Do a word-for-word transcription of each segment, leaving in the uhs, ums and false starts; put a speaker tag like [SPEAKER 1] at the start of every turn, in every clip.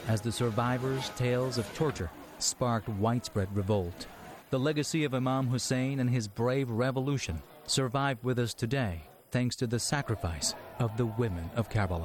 [SPEAKER 1] as the survivors' tales of torture sparked widespread revolt. The legacy of Imam Hussein and his brave revolution survive with us today thanks to the sacrifice of the women of Karbala.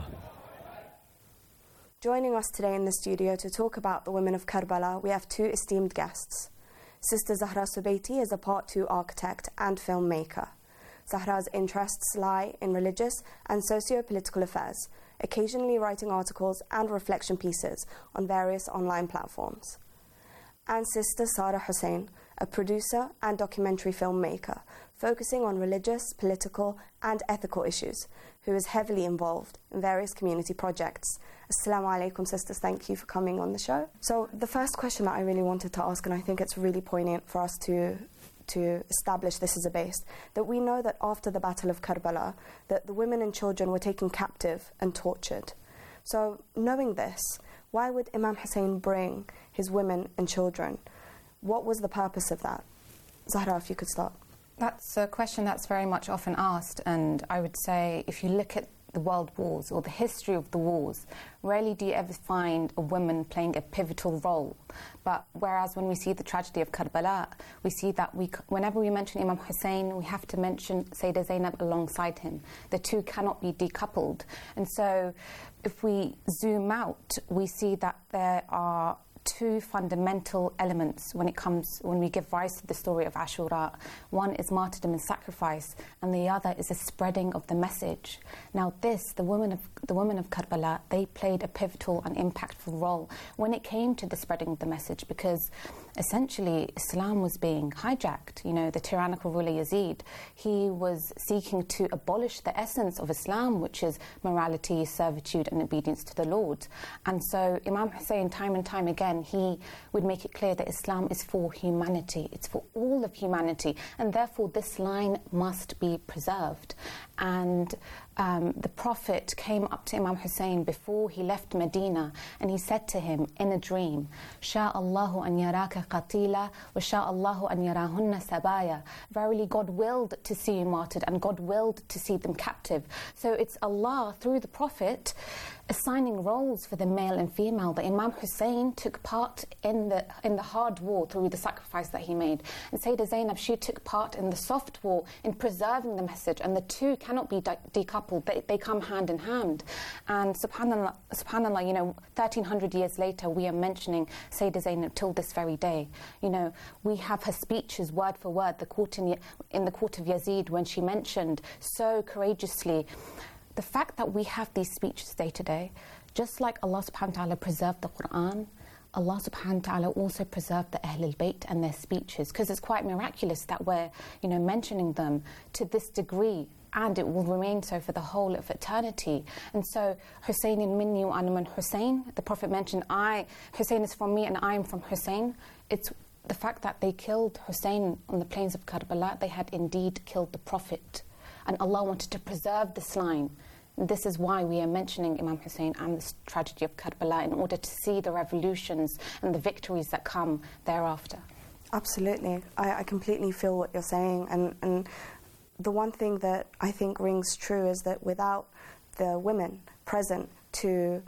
[SPEAKER 2] Joining us today in the studio to talk about the women of Karbala, we have two esteemed guests. Sister Zahra Subaiti is a Part two architect and filmmaker. Zahra's interests lie in religious and socio-political affairs, occasionally writing articles and reflection pieces on various online platforms. And Sister Sara Hussein, a producer and documentary filmmaker, focusing on religious, political and ethical issues, who is heavily involved in various community projects. Assalamu alaikum, sisters, thank you for coming on the show. So the first question that I really wanted to ask, and I think it's really poignant for us to to establish this as a base, that we know that after the Battle of Karbala, that the women and children were taken captive and tortured. So knowing this, why would Imam Hussein bring his women and children? What was the purpose of that? Zahra, if you could start.
[SPEAKER 3] That's a question that's very much often asked, and I would say if you look at the world wars or the history of the wars, rarely do you ever find a woman playing a pivotal role. But whereas when we see the tragedy of Karbala, we see that we, whenever we mention Imam Hussein, we have to mention Sayyidah Zainab alongside him. The two cannot be decoupled. And so if we zoom out, we see that there are two fundamental elements when it comes when we give rise to the story of Ashura. One is martyrdom and sacrifice, and the other is a spreading of the message. Now this, the women of the women of Karbala, they played a pivotal and impactful role when it came to the spreading of the message, because essentially Islam was being hijacked. You know, the tyrannical ruler Yazid, he was seeking to abolish the essence of Islam, which is morality, servitude and obedience to the Lord. And so Imam Hussein, time and time again, he would make it clear that Islam is for humanity, it's for all of humanity, and therefore this line must be preserved. And um, the Prophet came up to Imam Hussein before he left Medina, and he said to him in a dream, Sha'Allahu an yaraka qatila wa sha'Allahu an yarahunna sabaya. Verily God willed to see you martyred, and God willed to see them captive. So it's Allah through the Prophet assigning roles for the male and female. That Imam Hussein took part in the in the hard war through the sacrifice that he made, and Sayyidah Zainab, she took part in the soft war in preserving the message, and the two cannot be de- decoupled. They, they come hand in hand. And subhanallah, subhanallah, you know, thirteen hundred years later, we are mentioning Sayyidah Zainab till this very day. You know, we have her speeches word for word, the court in, in the court of Yazid, when she mentioned so courageously. The fact that we have these speeches day to day, just like Allah subhanahu wa ta'ala preserved the Quran, Allah subhanahu wa ta'ala also preserved the Ahlul Bayt and their speeches, because it's quite miraculous that we're, you know, mentioning them to this degree, and it will remain so for the whole of eternity. And so, Hussein minni wa ana min Hussein, the Prophet mentioned, I, Hussein is from me and I am from Hussein. It's the fact that they killed Hussein on the plains of Karbala, they had indeed killed the Prophet. And Allah wanted to preserve this line. And this is why we are mentioning Imam Hussein and this tragedy of Karbala, in order to see the revolutions and the victories that come thereafter.
[SPEAKER 2] Absolutely. I, I completely feel what you're saying. And, and the one thing that I think rings true is that without the women present to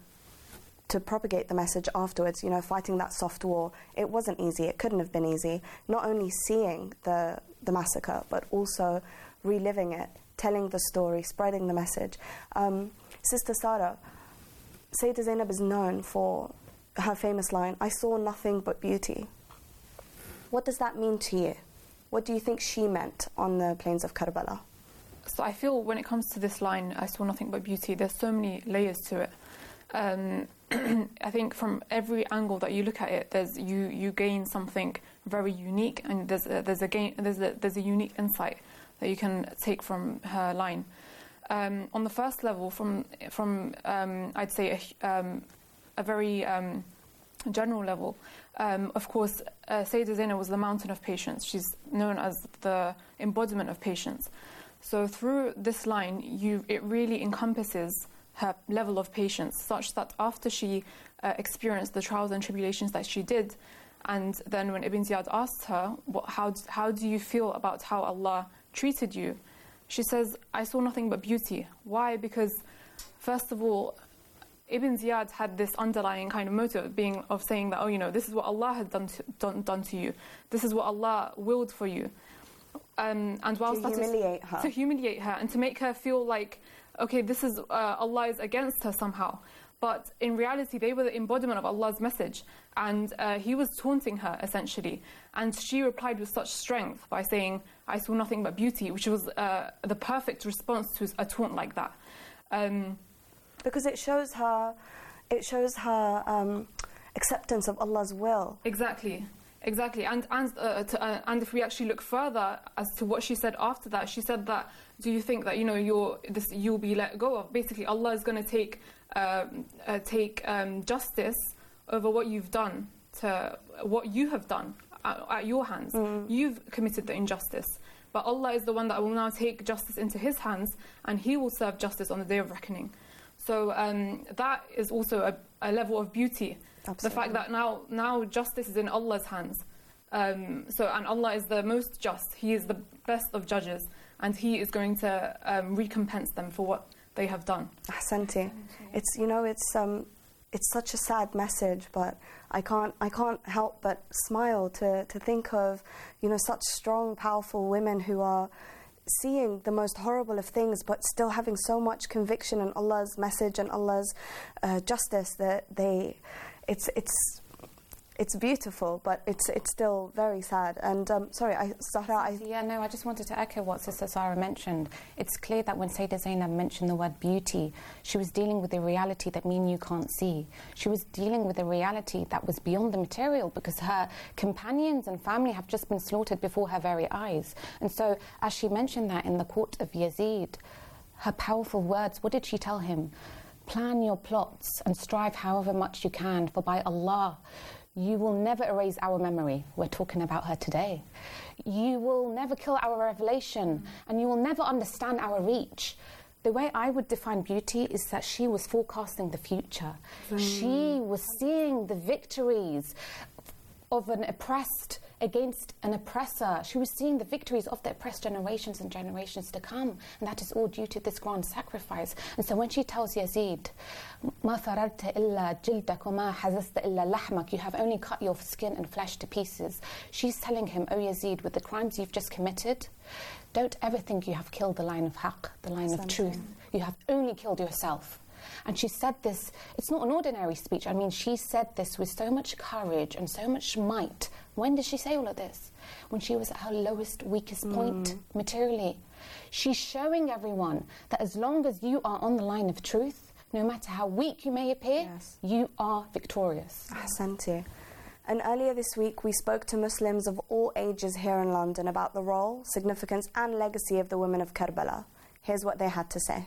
[SPEAKER 2] to propagate the message afterwards, you know, fighting that soft war, it wasn't easy. It couldn't have been easy. Not only seeing the, the massacre, but also reliving it, telling the story, spreading the message. Um, Sister Sara, Sayyidah Zainab is known for her famous line, I saw nothing but beauty. What does that mean to you? What do you think she meant on the plains of Karbala?
[SPEAKER 4] So I feel when it comes to this line, I saw nothing but beauty, there's so many layers to it. Um, I think from every angle that you look at it, there's you, you gain something very unique, and there's a, there's a gain, there's a, there's a unique insight that you can take from her line. Um, on the first level, from from um, I'd say a, um, a very um, general level, um, of course, uh, Sayyidah Zainab was the mountain of patience. She's known as the embodiment of patience. So through this line, you it really encompasses her level of patience, such that after she uh, experienced the trials and tribulations that she did, and then when Ibn Ziyad asked her, what, how, how do you feel about how Allah treated you? She says, I saw nothing but beauty. Why? Because, first of all, Ibn Ziyad had this underlying kind of motive of being of saying that, oh, you know, this is what Allah has done to, done, done to you. This is what Allah willed for you. Um, and whilst
[SPEAKER 2] to humiliate her.
[SPEAKER 4] To humiliate her and to make her feel like, okay, this is uh, Allah is against her somehow. But in reality, they were the embodiment of Allah's message. And uh, he was taunting her, essentially. And she replied with such strength by saying, I saw nothing but beauty, which was uh, the perfect response to a taunt like that. Um,
[SPEAKER 2] because it shows her, it shows her um, acceptance of Allah's will.
[SPEAKER 4] Exactly. Exactly, and and uh, to, uh, and if we actually look further as to what she said after that, she said that, do you think that, you know, you're this you'll be let go of? Basically, Allah is going to take uh, uh, take um, justice over what you've done to what you have done at, at your hands. Mm. You've committed the injustice, but Allah is the one that will now take justice into His hands, and He will serve justice on the day of reckoning. So um, that is also a, a level of beauty. Absolutely. The fact that now, now justice is in Allah's hands. Um, so, and Allah is the most just. He is the best of judges, and He is going to um, recompense them for what they have done.
[SPEAKER 2] Ahsanti. It's, you know, it's um, it's such a sad message, but I can't I can't help but smile to to think of, you know, such strong, powerful women who are seeing the most horrible of things, but still having so much conviction in Allah's message and Allah's uh, justice that they. It's it's it's beautiful, but it's it's still very sad. And um, sorry, I, Zahra, I
[SPEAKER 3] yeah, no, I just wanted to echo what Sister Sarah mentioned. It's clear that when Sayyidah Zainab mentioned the word beauty, she was dealing with a reality that me and you can't see. She was dealing with a reality that was beyond the material, because her companions and family have just been slaughtered before her very eyes. And so, as she mentioned that in the court of Yazid, her powerful words, what did she tell him? Plan your plots and strive however much you can, for by Allah, you will never erase our memory. We're talking about her today. You will never kill our revelation, and you will never understand our reach. The way I would define beauty is that she was forecasting the future. Mm. She was seeing the victories of an oppressed against an oppressor. She was seeing the victories of the oppressed generations and generations to come, and that is all due to this grand sacrifice. And so when she tells Yazid, "Ma fararta illa jildak wa ma hazasta illa lahmak," you have only cut your skin and flesh to pieces, she's telling him, "O Yazid, with the crimes you've just committed, don't ever think you have killed the line of haqq, the line Something. of truth. You have only killed yourself." And she said this, it's not an ordinary speech. I mean, she said this with so much courage and so much might. When did she say all of this? When she was at her lowest, weakest point mm. materially. She's showing everyone that as long as you are on the line of truth, no matter how weak you may appear, yes. you are victorious.
[SPEAKER 2] Ahsanti. And earlier this week, we spoke to Muslims of all ages here in London about the role, significance and legacy of the women of Karbala. Here's what they had to say.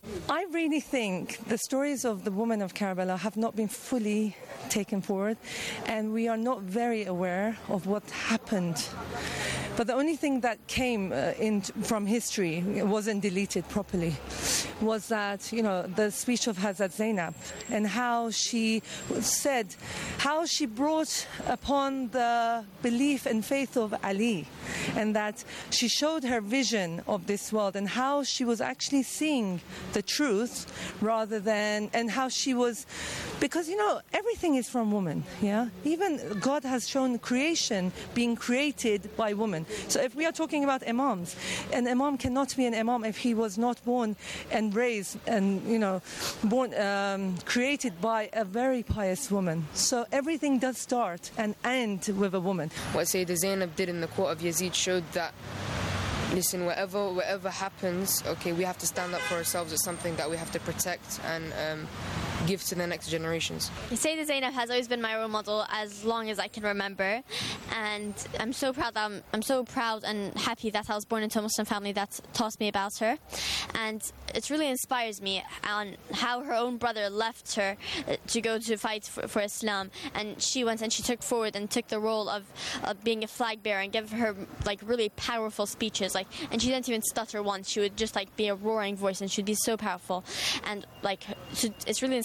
[SPEAKER 5] I really think the stories of the women of Karbala have not been fully taken forward, and we are not very aware of what happened. But the only thing that came uh, in from history, it wasn't deleted properly, was that, you know, the speech of Hazrat Zainab and how she said, how she brought upon the belief and faith of Ali, and that she showed her vision of this world and how she was actually seeing the truth rather than, and how she was, because, you know, everything is from woman, yeah? Even God has shown creation being created by women. So if we are talking about imams, an imam cannot be an imam if he was not born and raised and, you know, born, um, created by a very pious woman. So everything does start and end with a woman.
[SPEAKER 6] What Sayyidah Zainab did in the court of Yazid showed that, listen, whatever whatever happens, okay, we have to stand up for ourselves. It's something that we have to protect and um, give to the next generations.
[SPEAKER 7] Sayyidah Zainab has always been my role model as long as I can remember, and I'm so proud that I'm, I'm so proud and happy that I was born into a Muslim family that taught me about her, and it really inspires me on how her own brother left her to go to fight for, for Islam, and she went and she took forward and took the role of, of being a flag bearer and give her like really powerful speeches, like, and she didn't even stutter once. She would just like be a roaring voice, and she'd be so powerful, and like so it's really inspiring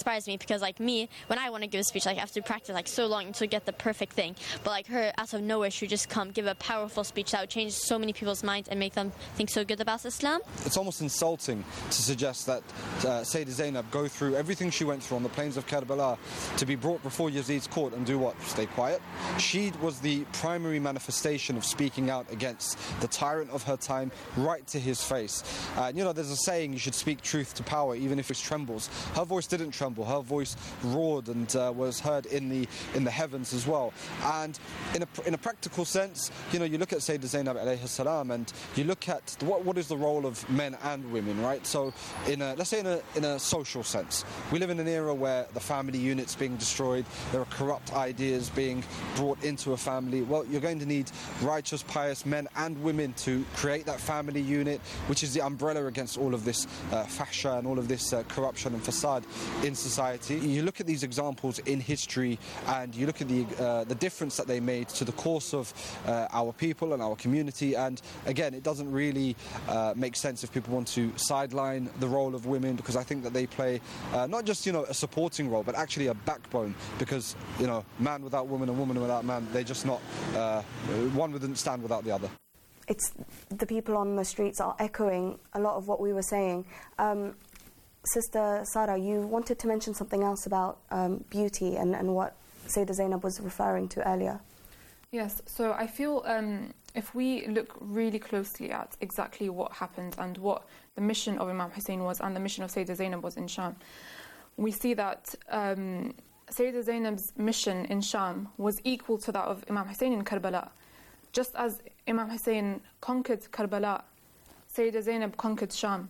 [SPEAKER 7] inspires me because, like me, when I want to give a speech, like I have to practice like so long to get the perfect thing. But like her, out of nowhere, she would just come give a powerful speech that would change so many people's minds and make them think so good about Islam.
[SPEAKER 8] It's almost insulting to suggest that uh, Sayyidah Zainab go through everything she went through on the plains of Karbala to be brought before Yazid's court and do what? Stay quiet. She was the primary manifestation of speaking out against the tyrant of her time right to his face. Uh, and you know, there's a saying, you should speak truth to power even if it trembles. Her voice didn't tremble. Her voice roared and uh, was heard in the in the heavens as well. And in a in a practical sense, you know, you look at Sayyidah Zainab alayhi salam and you look at the, what what is the role of men and women, right? So in a, let's say in a in a social sense, we live in an era where the family unit's being destroyed, there are corrupt ideas being brought into a family. Well, you're going to need righteous, pious men and women to create that family unit, which is the umbrella against all of this uh, fahsha and all of this uh, corruption and facade in society. You look at these examples in history and you look at the uh, the difference that they made to the course of uh, our people and our community, and again, it doesn't really uh, make sense if people want to sideline the role of women, because I think that they play uh, not just, you know, a supporting role, but actually a backbone, because, you know, man without woman and woman without man, they're just not, uh, one wouldn't stand without the other.
[SPEAKER 2] It's the people on the streets are echoing a lot of what we were saying. Um, Sister Sarah, you wanted to mention something else about um, beauty and, and what Sayyidah Zainab was referring to earlier.
[SPEAKER 4] Yes, so I feel um, if we look really closely at exactly what happened and what the mission of Imam Hussein was and the mission of Sayyidah Zainab was in Sham, we see that um, Sayyidah Zainab's mission in Sham was equal to that of Imam Hussein in Karbala. Just as Imam Hussein conquered Karbala, Sayyidah Zainab conquered Sham.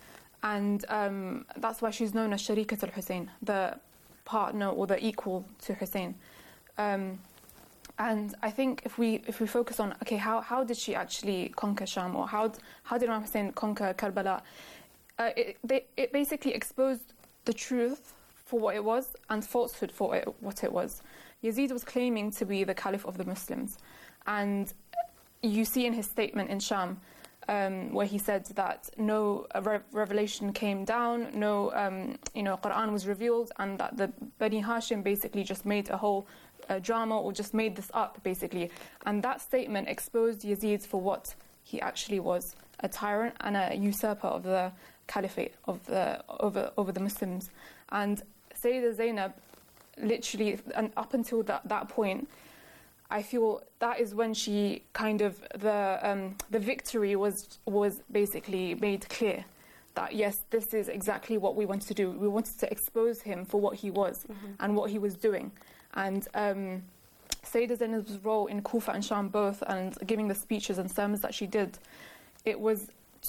[SPEAKER 4] And um, that's why she's known as Sharikat al-Hussein, the partner or the equal to Hussein. Um, and I think if we if we focus on, okay, how, how did she actually conquer Sham, or how how did Imam Hussein conquer Karbala? Uh, it, they, it basically exposed the truth for what it was and falsehood for it, what it was. Yazid was claiming to be the Caliph of the Muslims. And you see in his statement in Sham, Um, where he said that no re- revelation came down, no um, you know Quran was revealed, and that the Bani Hashim basically just made a whole uh, drama or just made this up basically. And that statement exposed Yazid for what he actually was, a tyrant and a usurper of the caliphate of the over over the Muslims. And Sayyidah Zainab, literally, and up until that, that point, I feel that is when she kind of, the um, the victory was was basically made clear. That yes, this is exactly what we wanted to do. We wanted to expose him for what he was mm-hmm. and what he was doing. And um, Sayyidah Zainab's role in Kufa and Sham both, and giving the speeches and sermons that she did, it was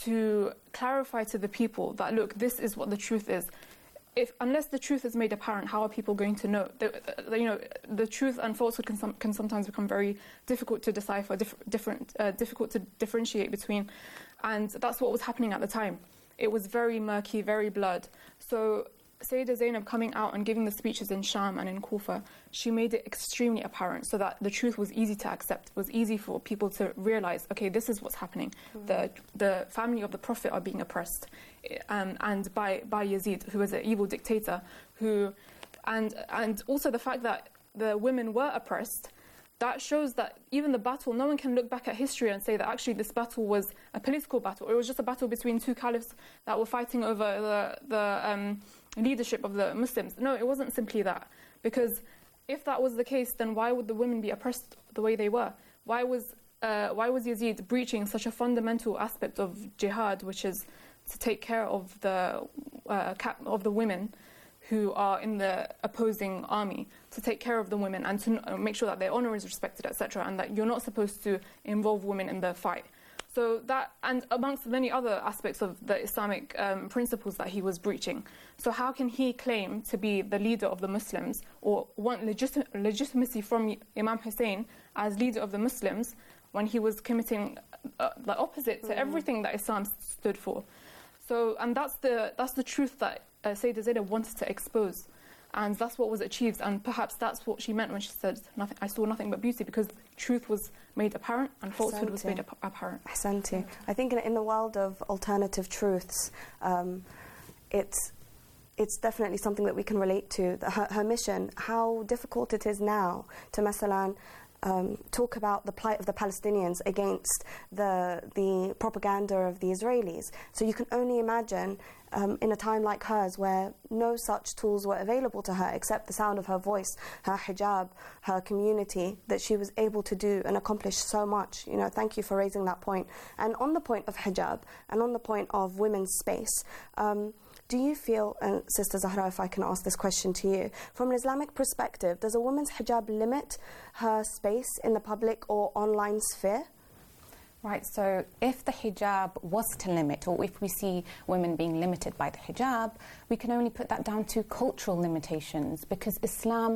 [SPEAKER 4] to clarify to the people that, look, this is what the truth is. If, unless the truth is made apparent, how are people going to know? The, the, you know, the truth and falsehood can, some, can sometimes become very difficult to decipher, diff, different, uh, difficult to differentiate between, and that's what was happening at the time. It was very murky, very blurred. So Sayyidah Zainab coming out and giving the speeches in Sham and in Kufa, she made it extremely apparent so that the truth was easy to accept, was easy for people to realize, okay, this is what's happening. Mm. The the family of the Prophet are being oppressed, um, and by, by Yazid, who was an evil dictator, who, and and also the fact that the women were oppressed, that shows that even the battle, no one can look back at history and say that actually this battle was a political battle, or it was just a battle between two caliphs that were fighting over the, the um, leadership of the Muslims. No, it wasn't simply that. Because if that was the case, then why would the women be oppressed the way they were? Why was uh, why was Yazid breaching such a fundamental aspect of jihad, which is to take care of the uh, cap- of the women who are in the opposing army, to take care of the women and to make sure that their honour is respected, et cetera, and that you're not supposed to involve women in the fight. So that, and amongst many other aspects of the Islamic um, principles that he was breaching. So how can he claim to be the leader of the Muslims, or want legit- legitimacy from Imam Hussein as leader of the Muslims, when he was committing uh, the opposite to mm. everything that Islam stood for? So, and that's the that's the truth that uh, Sayyidah Zainab wanted to expose. And that's what was achieved, and perhaps that's what she meant when she said, "Nothing. I saw nothing but beauty," because truth was made apparent and falsehood was made ap- apparent.
[SPEAKER 2] Ahsanti. I think in, in the world of alternative truths, um, it's it's definitely something that we can relate to, the, her, her mission, how difficult it is now to, masalan, um, talk about the plight of the Palestinians against the, the propaganda of the Israelis. So you can only imagine um, in a time like hers where no such tools were available to her except the sound of her voice, her hijab, her community, that she was able to do and accomplish so much. You know, thank you for raising that point. And on the point of hijab and on the point of women's space, um, do you feel, and Sister Zahra, if I can ask this question to you, from an Islamic perspective, does a woman's hijab limit her space in the public or online sphere?
[SPEAKER 3] Right, so if the hijab was to limit, or if we see women being limited by the hijab, we can only put that down to cultural limitations, because Islam,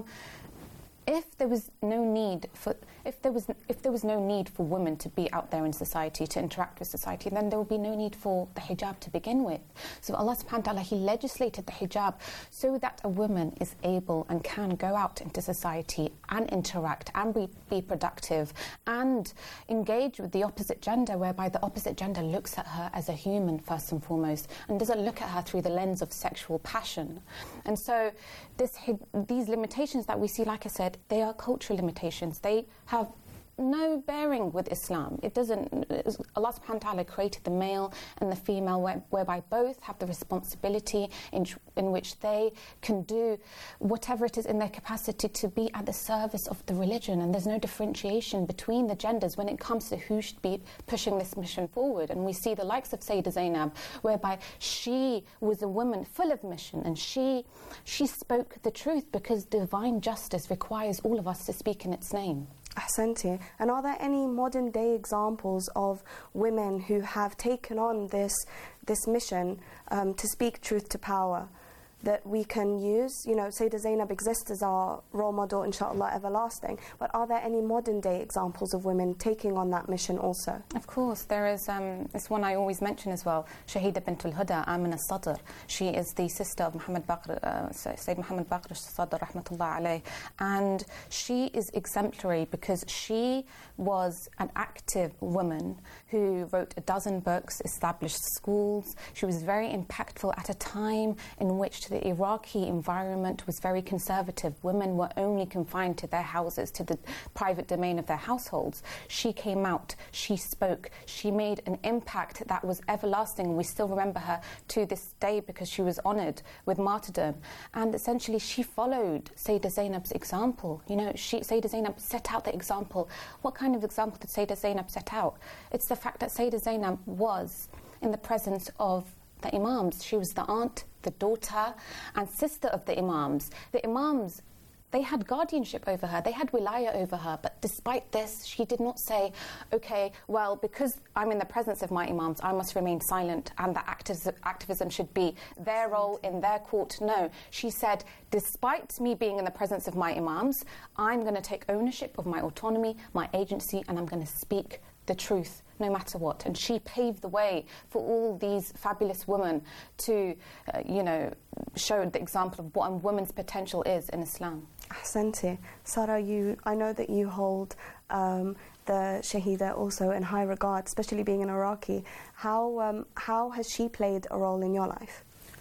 [SPEAKER 3] if there was no need for, if there was, if there was no need for women to be out there in society, to interact with society, then there would be no need for the hijab to begin with. So Allah subhanahu wa ta'ala, He legislated the hijab so that a woman is able and can go out into society and interact and be, be productive and engage with the opposite gender, whereby the opposite gender looks at her as a human first and foremost and doesn't look at her through the lens of sexual passion. And so this, these limitations that we see, like I said, they are cultural limitations. They have no bearing with Islam. It doesn't. Allah subhanahu wa ta'ala created the male and the female, where, whereby both have the responsibility in, in which they can do whatever it is in their capacity to be at the service of the religion. And there's no differentiation between the genders when it comes to who should be pushing this mission forward. And we see the likes of Sayyidah Zainab, whereby she was a woman full of mission, and she she spoke the truth because divine justice requires all of us to speak in its name.
[SPEAKER 2] Ahsanti. And are there any modern day examples of women who have taken on this this mission um, to speak truth to power that we can use? You know, Sayyidah Zainab exists as our role model, inshallah, everlasting. But are there any modern day examples of women taking on that mission also?
[SPEAKER 3] Of course, there is um, this one I always mention as well, Shahida bint al-Huda, Amina Sadr. She is the sister of Muhammad Baqir, uh, Sayyid Muhammad Baqir Sadr, rahmatullah alayh. And she is exemplary because she was an active woman who wrote a dozen books, established schools. She was very impactful at a time in which the Iraqi environment was very conservative. Women were only confined to their houses, to the private domain of their households. She came out, she spoke, she made an impact that was everlasting. We still remember her to this day because she was honoured with martyrdom. And essentially she followed Sayyidah Zainab's example. You know, she, Sayyidah Zainab set out the example. What kind of example did Sayyidah Zainab set out? It's the fact that Sayyidah Zainab was in the presence of the Imams. She was the aunt, the daughter and sister of the Imams. The Imams, they had guardianship over her, they had wilaya over her, but despite this, she did not say, okay, well, because I'm in the presence of my Imams, I must remain silent and that activism, activism should be their role in their court. No, she said, despite me being in the presence of my Imams, I'm going to take ownership of my autonomy, my agency, and I'm going to speak the truth, no matter what. And she paved the way for all these fabulous women to, uh, you know, show the example of what a woman's potential is in Islam.
[SPEAKER 2] Ahsanti. Sarah, you, I know that you hold um, the Shahida also in high regard, especially being an Iraqi. How, um, how has she played a role in your life?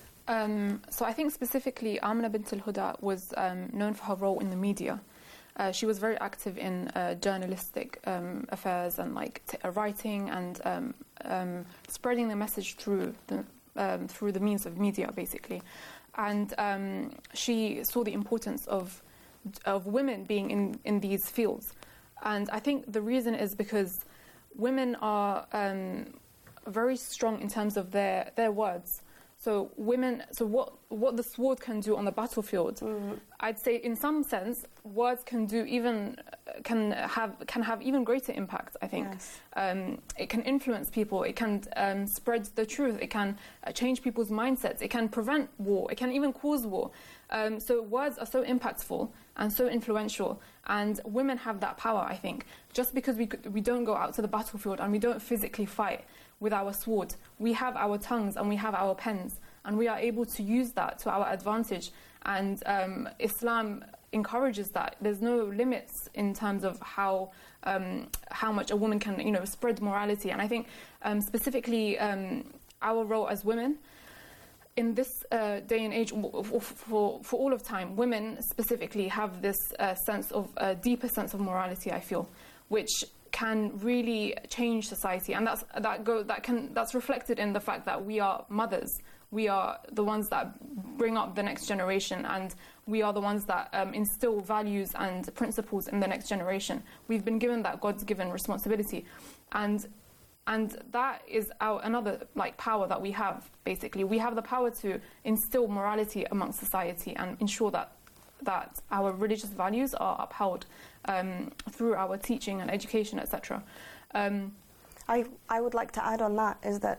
[SPEAKER 4] Um, so I think specifically Amina bint al-Huda was um, known for her role in the media. Uh, she was very active in uh, journalistic um, affairs and like t- uh, writing and um, um, spreading the message through the um, through the means of media, basically. And um, she saw the importance of of women being in, in these fields. And I think the reason is because women are um, very strong in terms of their their words. So women, so what what the sword can do on the battlefield, mm-hmm. I'd say in some sense, words can do even can have can have even greater impact. I think
[SPEAKER 2] yes.
[SPEAKER 4] um, it can influence people. It can um, spread the truth. It can uh, change people's mindsets. It can prevent war. It can even cause war. Um, so words are so impactful and so influential, and women have that power. I think just because we we don't go out to the battlefield and we don't physically fight with our sword, we have our tongues and we have our pens, and we are able to use that to our advantage. And um, Islam encourages that. There's no limits in terms of how um, how much a woman can, you know, spread morality. And I think um, specifically um, our role as women, in this uh, day and age, for, for, for all of time, women specifically have this uh, sense of, a uh, deeper sense of morality, I feel, which can really change society. And that's, that go, that can, that's reflected in the fact that we are mothers. We are the ones that bring up the next generation, and we are the ones that um, instill values and principles in the next generation. We've been given that God's given responsibility. And And that is our another like power that we have, basically. We have the power to instill morality amongst society and ensure that that our religious values are upheld um, through our teaching and education, et cetera. Um,
[SPEAKER 2] I, I would like to add on that is that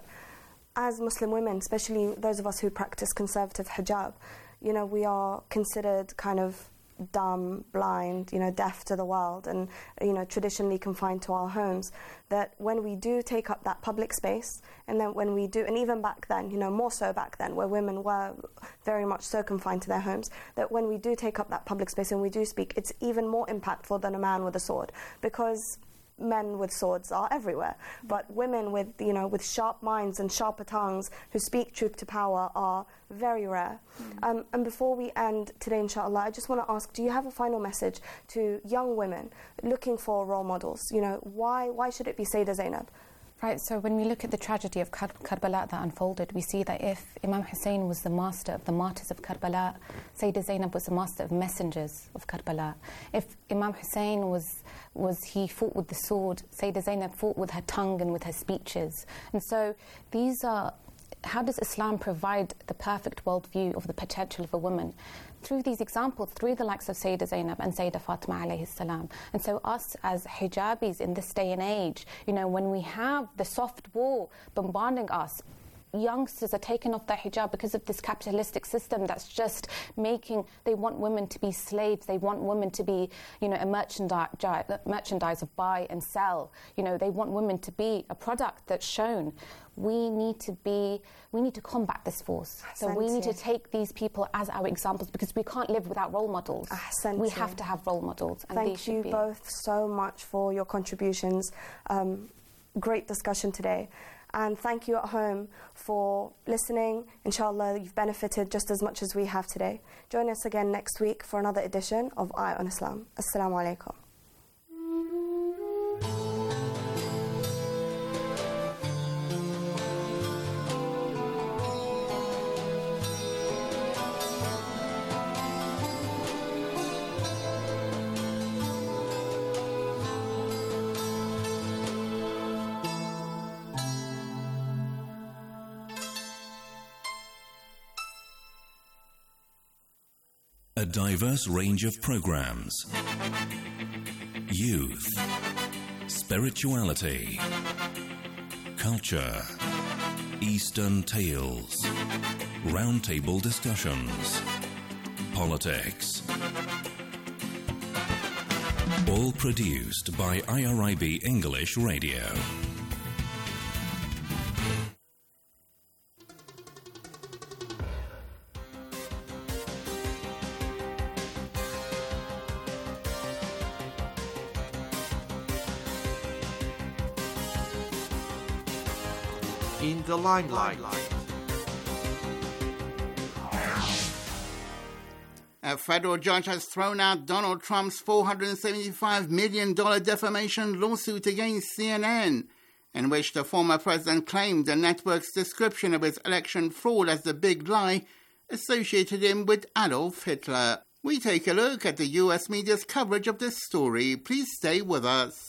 [SPEAKER 2] as Muslim women, especially those of us who practice conservative hijab, you know, we are considered kind of dumb, blind, you know, deaf to the world, and, you know, traditionally confined to our homes, that when we do take up that public space, and then when we do, and even back then, you know, more so back then, where women were very much so confined to their homes, that when we do take up that public space and we do speak, it's even more impactful than a man with a sword, because men with swords are everywhere, but women with, you know, with sharp minds and sharper tongues who speak truth to power are very rare. Mm. Um, and before we end today, inshallah, I just want to ask, do you have a final message to young women looking for role models? You know, why why should it be Sayyidah Zainab?
[SPEAKER 3] Right, so when we look at the tragedy of Kar- Karbala that unfolded, we see that if Imam Hussein was the master of the martyrs of Karbala, Sayyidah Zainab was the master of messengers of Karbala. If Imam Hussein was, was he fought with the sword, Sayyidah Zainab fought with her tongue and with her speeches. And so these are, how does Islam provide the perfect worldview of the potential of a woman? Through these examples, through the likes of Sayyidah Zainab and Sayyidah Fatima alayhi salam. And so us as hijabis in this day and age, you know, when we have the soft war bombarding us, youngsters are taking off their hijab because of this capitalistic system that's just making, they want women to be slaves, they want women to be, you know, a merchandise, merchandise of buy and sell. You know, they want women to be a product that's shown. We need to be, we need to combat this force. So we need to take these people as our examples, because we can't live without role models. We have to have role models. And
[SPEAKER 2] Thank you both so much for your contributions. Um, great discussion today. And thank you at home for listening. Inshallah, you've benefited just as much as we have today. Join us again next week for another edition of Eye on Islam. Assalamu alaikum.
[SPEAKER 9] A diverse range of programs. Youth, spirituality, culture, Eastern tales, roundtable discussions, politics. All produced by I R I B English Radio.
[SPEAKER 10] In the limelight. A federal judge has thrown out Donald Trump's four hundred seventy-five million dollars defamation lawsuit against C N N, in which the former president claimed the network's description of his election fraud as the big lie associated him with Adolf Hitler. We take a look at the U S media's coverage of this story. Please stay with us.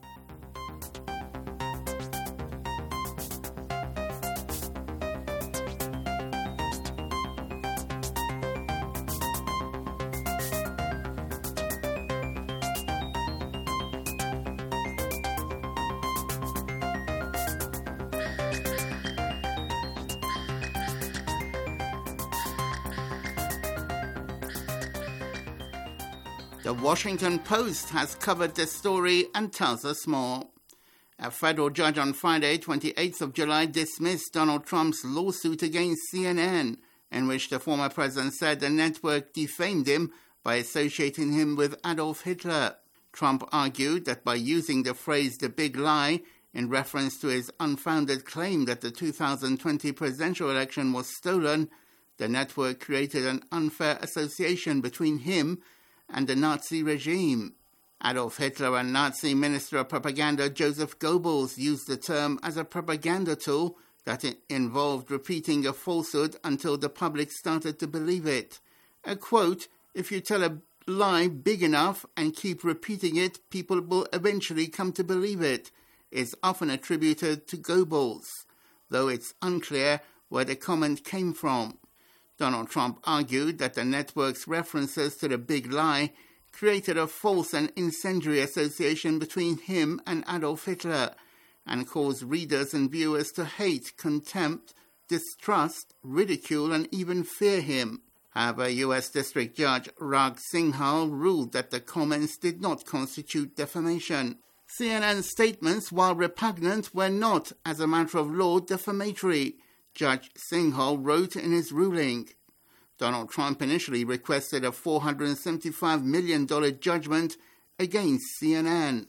[SPEAKER 10] The Washington Post has covered this story and tells us more. A federal judge on Friday, twenty-eighth of July, dismissed Donald Trump's lawsuit against C N N, in which the former president said the network defamed him by associating him with Adolf Hitler. Trump argued that by using the phrase "the big lie" in reference to his unfounded claim that the two thousand twenty presidential election was stolen, the network created an unfair association between him and the Nazi regime. Adolf Hitler and Nazi Minister of Propaganda Joseph Goebbels used the term as a propaganda tool that involved repeating a falsehood until the public started to believe it. A quote, "If you tell a lie big enough and keep repeating it, people will eventually come to believe it," is often attributed to Goebbels, though it's unclear where the comment came from. Donald Trump argued that the network's references to the big lie created a false and incendiary association between him and Adolf Hitler and caused readers and viewers to hate, contempt, distrust, ridicule, and even fear him. However, U S District Judge Rag Singhal ruled that the comments did not constitute defamation. C N N's statements, while repugnant, were not, as a matter of law, defamatory, Judge Singhal wrote in his ruling. Donald Trump initially requested a four hundred seventy-five million dollars judgment against C N N.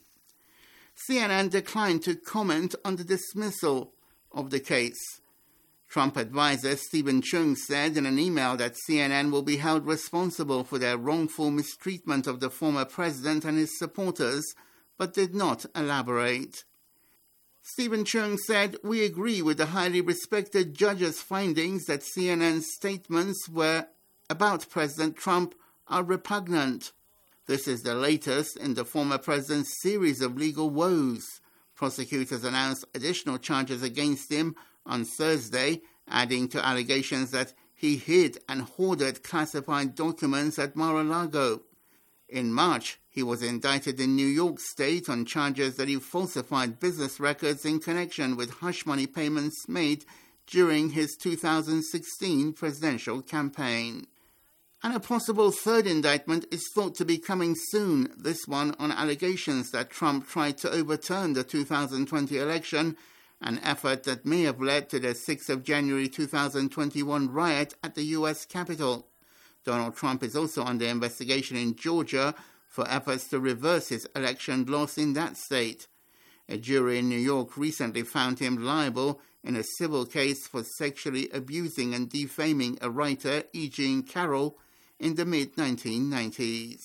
[SPEAKER 10] C N N declined to comment on the dismissal of the case. Trump advisor Stephen Chung said in an email that C N N will be held responsible for their wrongful mistreatment of the former president and his supporters, but did not elaborate. Stephen Chung said, "We agree with the highly respected judge's findings that C N N's statements were about President Trump are repugnant. This is the latest in the former president's series of legal woes." Prosecutors announced additional charges against him on Thursday, adding to allegations that he hid and hoarded classified documents at Mar-a-Lago. In March, he was indicted in New York State on charges that he falsified business records in connection with hush money payments made during his two thousand sixteen presidential campaign. And a possible third indictment is thought to be coming soon, this one on allegations that Trump tried to overturn the two thousand twenty election, an effort that may have led to the sixth of January two thousand twenty-one riot at the U S Capitol. Donald Trump is also under investigation in Georgia for efforts to reverse his election loss in that state. A jury in New York recently found him liable in a civil case for sexually abusing and defaming a writer, E. Jean Carroll, in the mid nineteen nineties.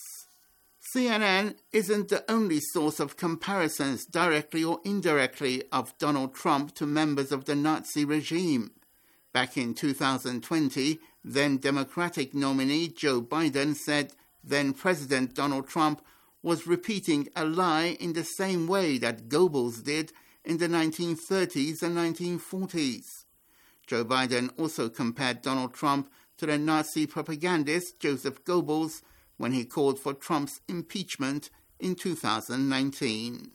[SPEAKER 10] C N N isn't the only source of comparisons, directly or indirectly, of Donald Trump to members of the Nazi regime. Back in two thousand twenty, then Democratic nominee Joe Biden said then-President Donald Trump was repeating a lie in the same way that Goebbels did in the nineteen thirties and nineteen forties. Joe Biden also compared Donald Trump to the Nazi propagandist Joseph Goebbels when he called for Trump's impeachment in two thousand nineteen.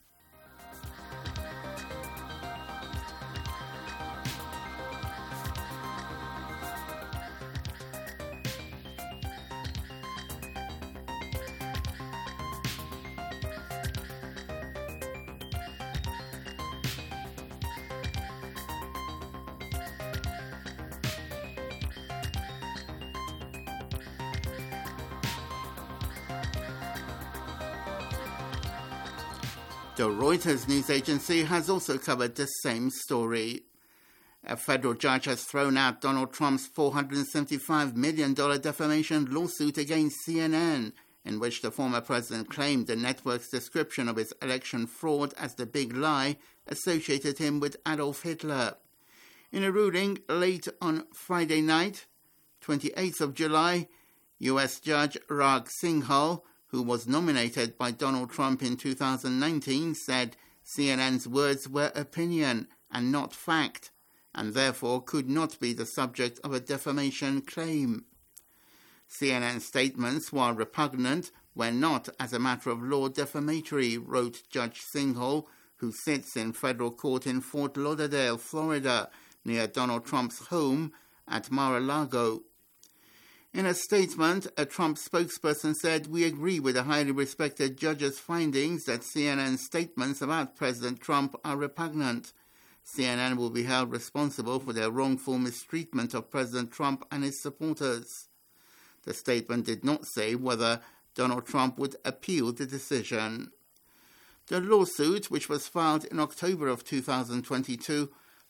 [SPEAKER 10] The Reuters news agency has also covered the same story. A federal judge has thrown out Donald Trump's four hundred seventy-five million dollars defamation lawsuit against C N N, in which the former president claimed the network's description of his election fraud as the big lie associated him with Adolf Hitler. In a ruling late on Friday night, twenty-eighth of July, U S Judge Rag Singhal, who was nominated by Donald Trump in two thousand nineteen, said C N N's words were opinion and not fact, and therefore could not be the subject of a defamation claim. C N N's statements, while repugnant, were not, as a matter of law, defamatory, wrote Judge Singhal, who sits in federal court in Fort Lauderdale, Florida, near Donald Trump's home at Mar-a-Lago. In a statement, a Trump spokesperson said, "We agree with the highly respected judge's findings that C N N's statements about President Trump are repugnant. C N N will be held responsible for their wrongful mistreatment of President Trump and his supporters." The statement did not say whether Donald Trump would appeal the decision. The lawsuit, which was filed in October of two thousand twenty-two,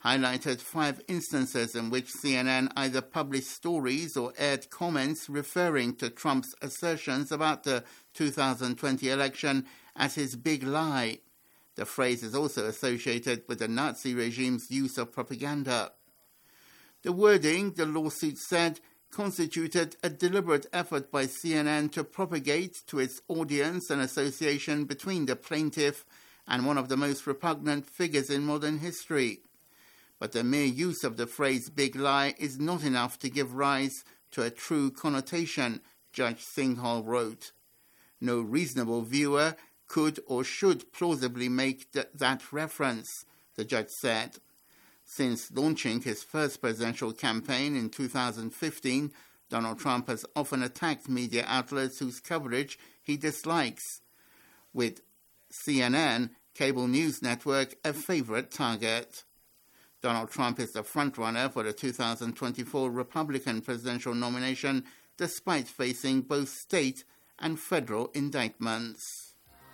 [SPEAKER 10] highlighted five instances in which C N N either published stories or aired comments referring to Trump's assertions about the two thousand twenty election as his big lie. The phrase is also associated with the Nazi regime's use of propaganda. The wording, the lawsuit said, constituted a deliberate effort by C N N to propagate to its audience an association between the plaintiff and one of the most repugnant figures in modern history. But the mere use of the phrase big lie is not enough to give rise to a true connotation, Judge Singhal wrote. No reasonable viewer could or should plausibly make th- that reference, the judge said. Since launching his first presidential campaign in two thousand fifteen, Donald Trump has often attacked media outlets whose coverage he dislikes, with C N N, cable news network, a favorite target. Donald Trump is the frontrunner for the two thousand twenty-four Republican presidential nomination, despite facing both state and federal indictments.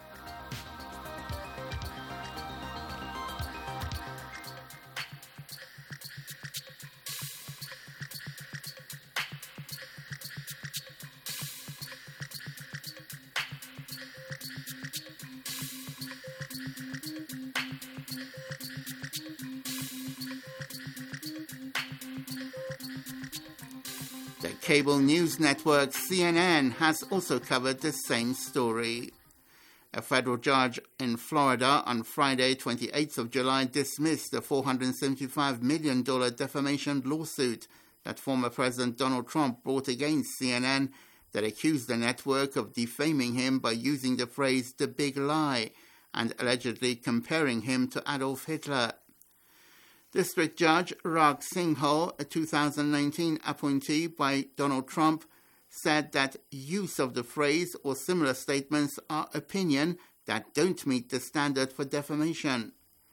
[SPEAKER 10] The cable news network C N N has also covered the same story. A federal judge in Florida on Friday, twenty-eighth of July, dismissed the four hundred seventy-five million dollars defamation lawsuit that former President Donald Trump brought against C N N that accused the network of defaming him by using the phrase the big lie and allegedly comparing him to Adolf Hitler. District Judge Rag Singhal, a two thousand nineteen appointee by Donald Trump, said that use of the phrase or similar statements are opinion that don't meet the standard for defamation.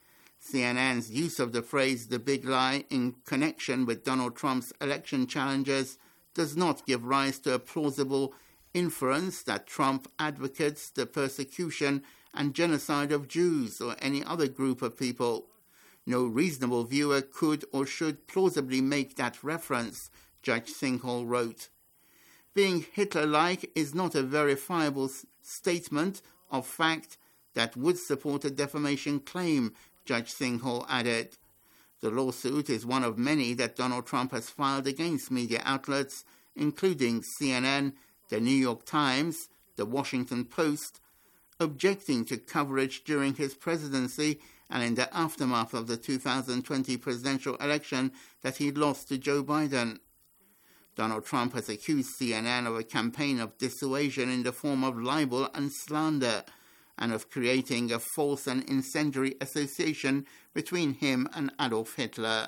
[SPEAKER 10] C N N's use of the phrase the big lie in connection with Donald Trump's election challenges does not give rise to a plausible inference that Trump advocates the persecution and genocide of Jews or any other group of people. No reasonable viewer could or should plausibly make that reference, Judge Singhal wrote. Being Hitler-like is not a verifiable s- statement of fact that would support a defamation claim, Judge Singhal added. The lawsuit is one of many that Donald Trump has filed against media outlets, including C N N, the New York Times, the Washington Post, objecting to coverage during his presidency and in the aftermath of the two thousand twenty presidential election that he lost to Joe Biden. Donald Trump has accused C N N of a campaign of dissuasion in the form of libel and slander, and of creating a false and incendiary association between him and Adolf Hitler.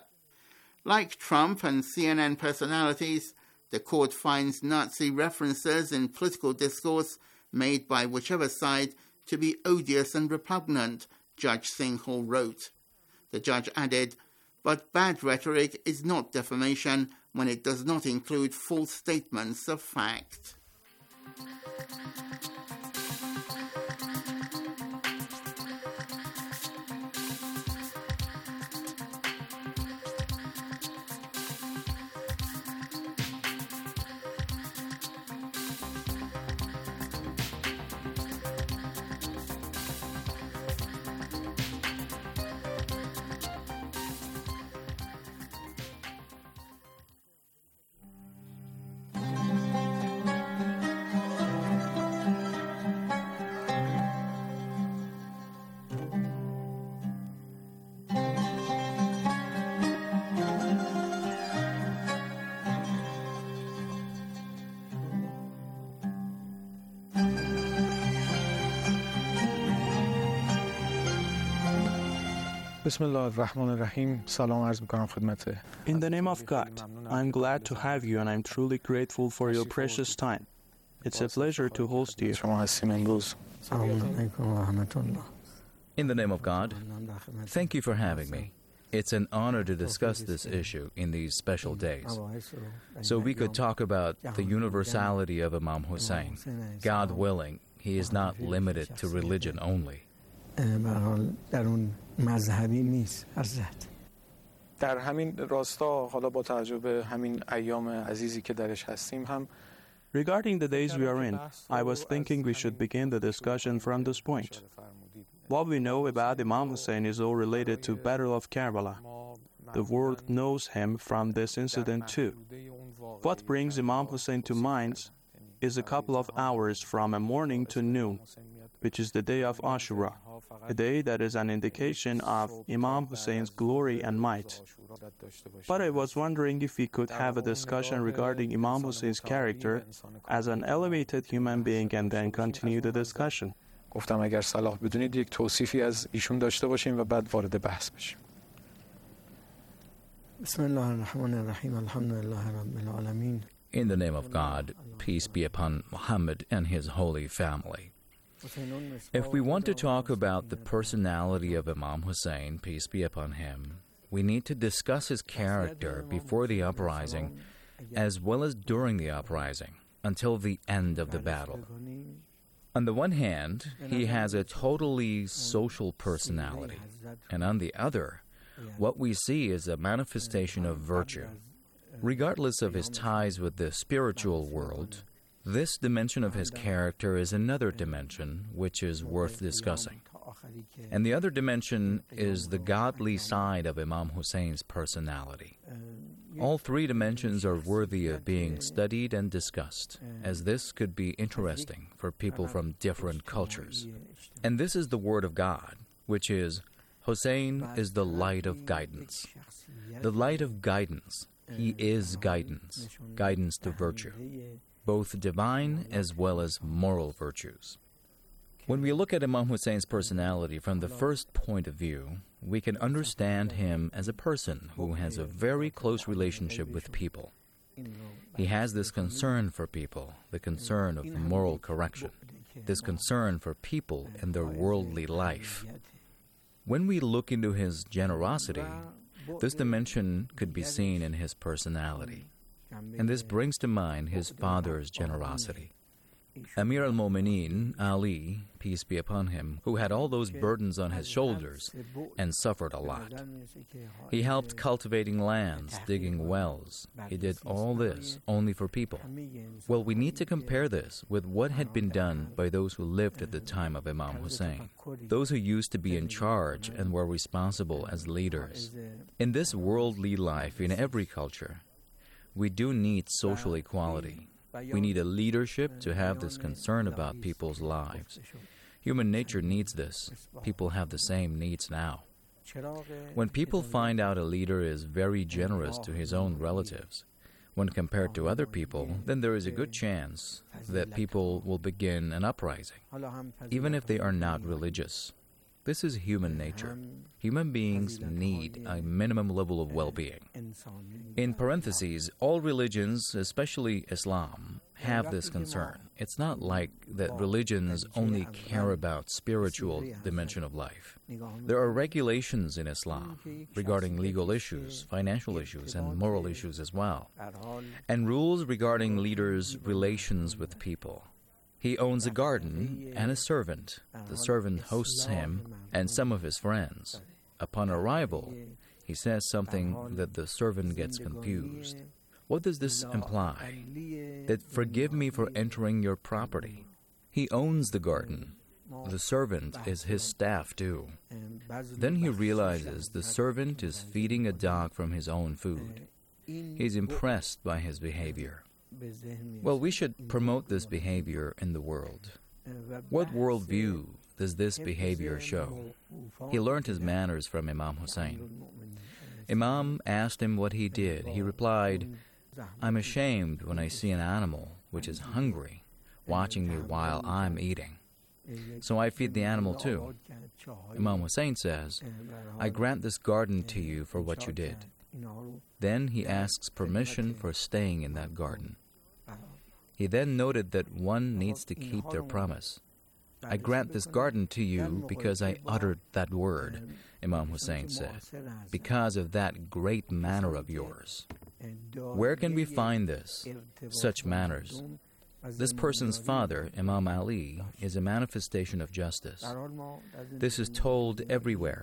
[SPEAKER 10] Like Trump and C N N personalities, the court finds Nazi references in political discourse made by whichever side to be odious and repugnant, Judge Singhal wrote. The judge added, but bad rhetoric is not defamation when it does not include false statements of fact.
[SPEAKER 11] In the name of God, I'm glad to have you and I'm truly grateful for your precious time. It's a pleasure to host you.
[SPEAKER 1] In the name of God, thank you for having me. It's an honor to discuss this issue in these special days, so we could talk about the universality of Imam Hussein. God willing, he is not limited to religion only.
[SPEAKER 12] در همین راستا حالا با توجه به همین ایام عزیزی که درش هستیم هم
[SPEAKER 11] Regarding the days we are in, I was thinking we should begin the discussion from this point. What we know about Imam Hussein is all related to Battle of Karbala. The world knows him from this incident too. What brings Imam Hussein to mind is a couple of hours from a morning to noon, which is the day of Ashura, a day that is an indication of Imam Hussein's glory and might. But I was wondering if we could have a discussion regarding Imam Hussein's character as an elevated human being and then continue the discussion.
[SPEAKER 12] گفتم اگر صلاح بدونید یک توصیفی از ایشون داشته باشیم و بعد وارد بحث بشیم.
[SPEAKER 13] بسم الله الرحمن الرحیم الحمد لله رب العالمین.
[SPEAKER 1] In the name of God, peace be upon Muhammad and his holy family. If we want to talk about the personality of Imam Hussein, peace be upon him, we need to discuss his character before the uprising as well as during the uprising until the end of the battle. On the one hand, he has a totally social personality, and on the other, what we see is a manifestation of virtue. Regardless of his ties with the spiritual world, this dimension of his character is another dimension which is worth discussing. And the other dimension is the godly side of Imam Hussein's personality. All three dimensions are worthy of being studied and discussed, as this could be interesting for people from different cultures. And this is the word of God, which is, Hussein is the light of guidance. The light of guidance. He is guidance, guidance to virtue, both divine as well as moral virtues. When we look at Imam Hussein's personality from the first point of view, we can understand him as a person who has a very close relationship with people. He has this concern for people, the concern of moral correction, this concern for people and their worldly life. When we look into his generosity, this dimension could be seen in his personality. And this brings to mind his father's generosity. Amir al-Mu'mineen, Ali, peace be upon him, who had all those burdens on his shoulders and suffered a lot. He helped cultivating lands, digging wells. He did all this only for people. Well, we need to compare this with what had been done by those who lived at the time of Imam Hussein, those who used to be in charge and were responsible as leaders. In this worldly life, in every culture, we do need social equality. We need a leadership to have this concern about people's lives. Human nature needs this. People have the same needs now. When people find out a leader is very generous to his own relatives, when compared to other people, then there is a good chance that people will begin an uprising, even if they are not religious. This is human nature. Human beings need a minimum level of well-being. In parentheses, all religions, especially Islam, have this concern. It's not like that religions only care about spiritual dimension of life. There are regulations in Islam regarding legal issues, financial issues, and moral issues as well, and rules regarding leaders' relations with people. He owns a garden and a servant. The servant hosts him and some of his friends. Upon arrival, he says something that the servant gets confused. What does this imply? That forgive me for entering your property. He owns the garden. The servant is his staff too. Then he realizes the servant is feeding a dog from his own food. He is impressed by his behavior. Well, we should promote this behavior in the world. What worldview does this behavior show? He learned his manners from Imam Hussein. Imam asked him what he did. He replied, I'm ashamed when I see an animal which is hungry watching me while I'm eating. So I feed the animal too. Imam Hussein says, I grant this garden to you for what you did. Then he asks permission for staying in that garden. He then noted that one needs to keep their promise. I grant this garden to you because I uttered that word, Imam Hussein said, because of that great manner of yours. Where can we find this, such manners? This person's father, Imam Ali, is a manifestation of justice. This is told everywhere.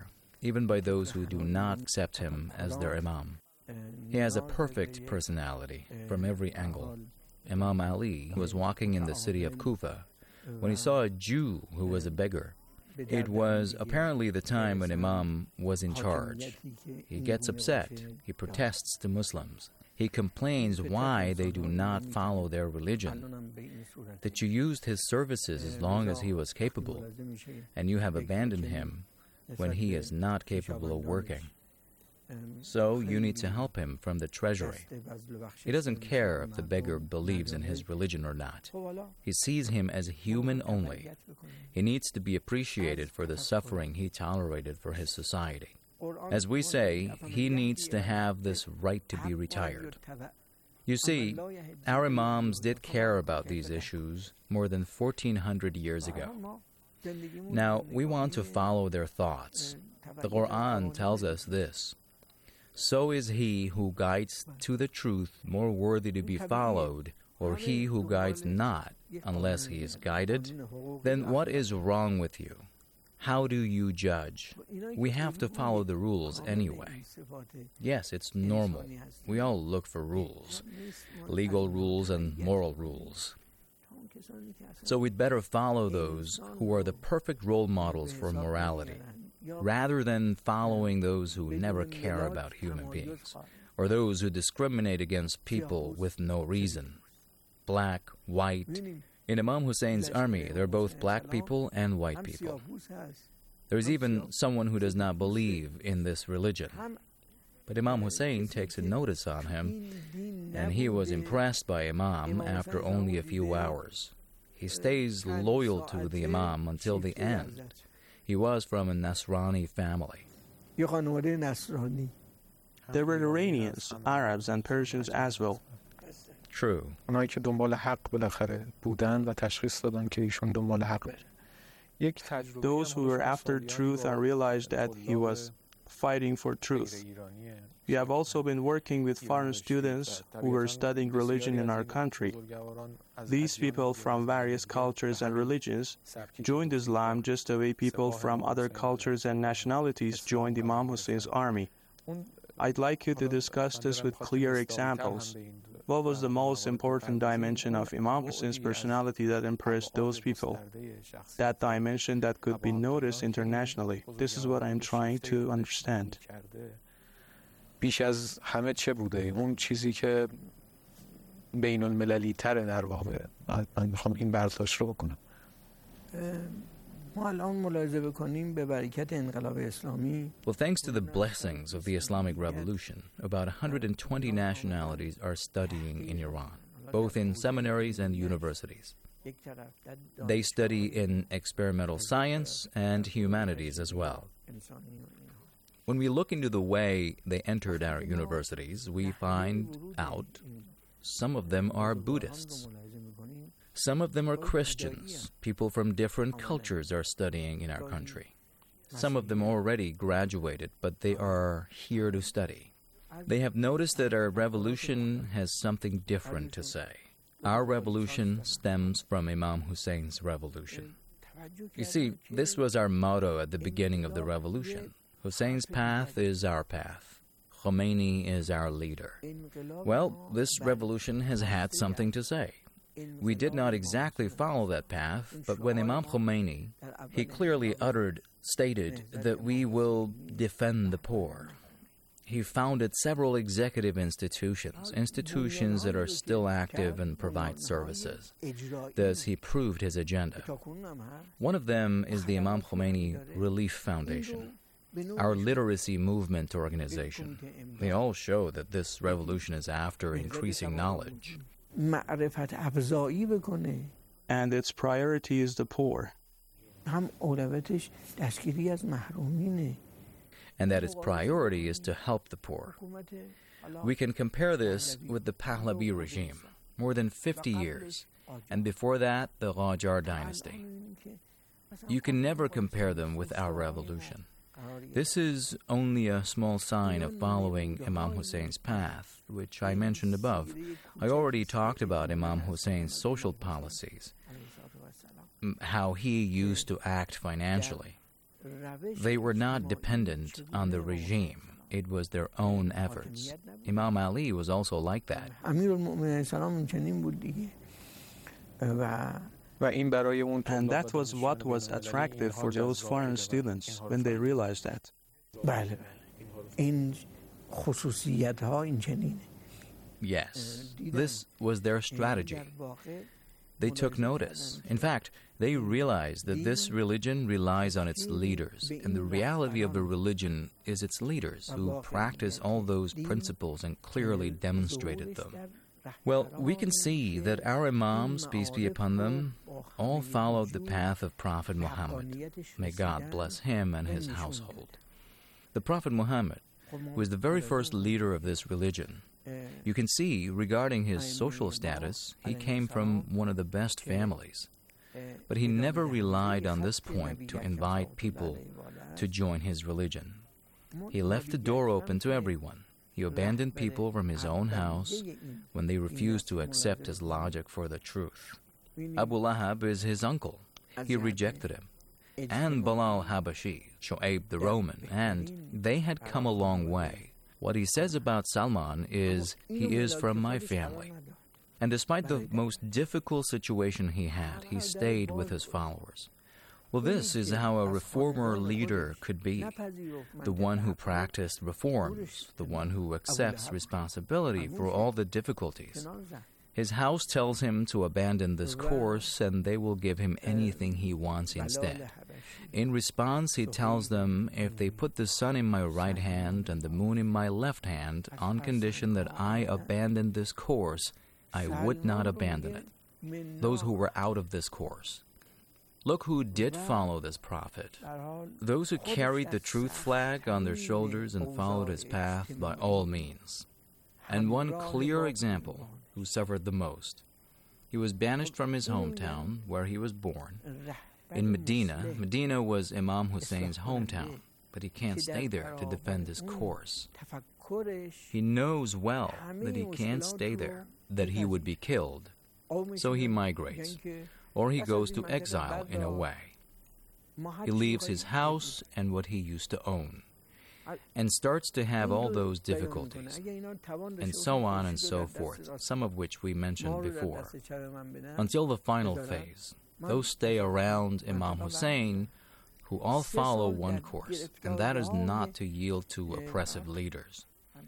[SPEAKER 1] even by those who do not accept him as their imam. He has a perfect personality from every angle. Imam Ali was walking in the city of Kufa when he saw a Jew who was a beggar. It was apparently the time when Imam was in charge. He gets upset. He protests to Muslims. He complains why they do not follow their religion, that you used his services as long as he was capable, and you have abandoned him when he is not capable of working. So you need to help him from the treasury. He doesn't care if the beggar believes in his religion or not. He sees him as human only. He needs to be appreciated for the suffering he tolerated for his society. As we say, he needs to have this right to be retired. You see, our imams did care about these issues more than fourteen hundred years ago. Now, we want to follow their thoughts. The Quran tells us this: so is he who guides to the truth more worthy to be followed, or he who guides not, unless he is guided? Then what is wrong with you? How do you judge? We have to follow the rules anyway. Yes, it's normal. We all look for rules, legal rules and moral rules. So we'd better follow those who are the perfect role models for morality, rather than following those who never care about human beings, or those who discriminate against people with no reason. Black, white. In Imam Hussein's army, there are both black people and white people. There's even someone who does not believe in this religion. But Imam Hussein takes a notice on him, and he was impressed by Imam after only a few hours. He stays loyal to the Imam until the end. He was from a Nasrani family.
[SPEAKER 11] There were Iranians, Arabs, and Persians as well.
[SPEAKER 1] True.
[SPEAKER 12] اونایی که دنبال حق بالاخره بودن و تشخیص دادن که ایشون دنبال حق.
[SPEAKER 11] Those who were after truth and realized that he was fighting for truth. We have also been working with foreign students who were studying religion in our country. These people from various cultures and religions joined Islam just the way people from other cultures and nationalities joined Imam Hussein's army. I'd like you to discuss this with clear examples. What was the most important dimension of Imam Hussein's personality that impressed those people? That dimension that could be noticed internationally. This is what I'm trying to understand.
[SPEAKER 12] بیش از همه چه بوده؟ اون چیزی که بین المللی تره در واقع. من میخوام این برداشت رو بکنم.
[SPEAKER 13] ما الان ملاحظه بکنیم به برکت انقلاب اسلامی.
[SPEAKER 1] Well, thanks to the blessings of the Islamic Revolution, about one hundred twenty nationalities are studying in Iran, both in seminaries and universities. They study in experimental science and humanities as well. When we look into the way they entered our universities, we find out some of them are Buddhists. Some of them are Christians. People from different cultures are studying in our country. Some of them already graduated, but they are here to study. They have noticed that our revolution has something different to say. Our revolution stems from Imam Hussein's revolution. You see, this was our motto at the beginning of the revolution. Hussein's path is our path. Khomeini is our leader. Well, this revolution has had something to say. We did not exactly follow that path, but when Imam Khomeini, he clearly uttered, stated that we will defend the poor. He founded several executive institutions, institutions that are still active and provide services. Thus, he proved his agenda. One of them is the Imam Khomeini Relief Foundation, our literacy movement organization. They all show that this revolution is after increasing knowledge.
[SPEAKER 13] And
[SPEAKER 11] its priority is the poor.
[SPEAKER 1] And that its priority is to help the poor. We can compare this with the Pahlavi regime, more than fifty years, and before that, the Qajar dynasty. You can never compare them with our revolution. This is only a small sign of following Imam Hussein's path, which I mentioned above. I already talked about Imam Hussein's social policies, how he used to act financially. They were not dependent on the regime. It was their own efforts. Imam Ali was also like that.
[SPEAKER 11] And that was what was attractive for those foreign students when they realized that.
[SPEAKER 1] Yes, this was their strategy. They took notice. In fact, they realized that this religion relies on its leaders, and the reality of the religion is its leaders who practice all those principles and clearly demonstrated them. Well, we can see that our Imams, peace be upon them, all followed the path of Prophet Muhammad. May God bless him and his household. The Prophet Muhammad was the very first leader of this religion. You can see, regarding his social status, he came from one of the best families. But he never relied on this point to invite people to join his religion. He left the door open to everyone. He abandoned people from his own house when they refused to accept his logic for the truth. Abu Lahab is his uncle. He rejected him. And Bilal Habashi, Shu'aib the Roman, and they had come a long way. What he says about Salman is, he is from my family. And despite the most difficult situation he had, he stayed with his followers. Well, this is how a reformer leader could be. The one who practiced reforms, the one who accepts responsibility for all the difficulties. His house tells him to abandon this course, and they will give him anything he wants instead. In response, he tells them, if they put the sun in my right hand and the moon in my left hand, on condition that I abandon this course, I would not abandon it. Those who were out of this course. Look who did follow this prophet. Those who carried the truth flag on their shoulders and followed his path by all means. And one clear example, who suffered the most. He was banished from his hometown, where he was born. In Medina, Medina was Imam Hussein's hometown, but he can't stay there to defend his course. He knows well that he can't stay there, that he would be killed. So he migrates, or he goes to exile in a way. He leaves his house and what he used to own, and starts to have all those difficulties, and so on and so forth, some of which we mentioned before, until the final phase. Those stay around Imam Hussein, who all follow one course, and that is not to yield to oppressive leaders.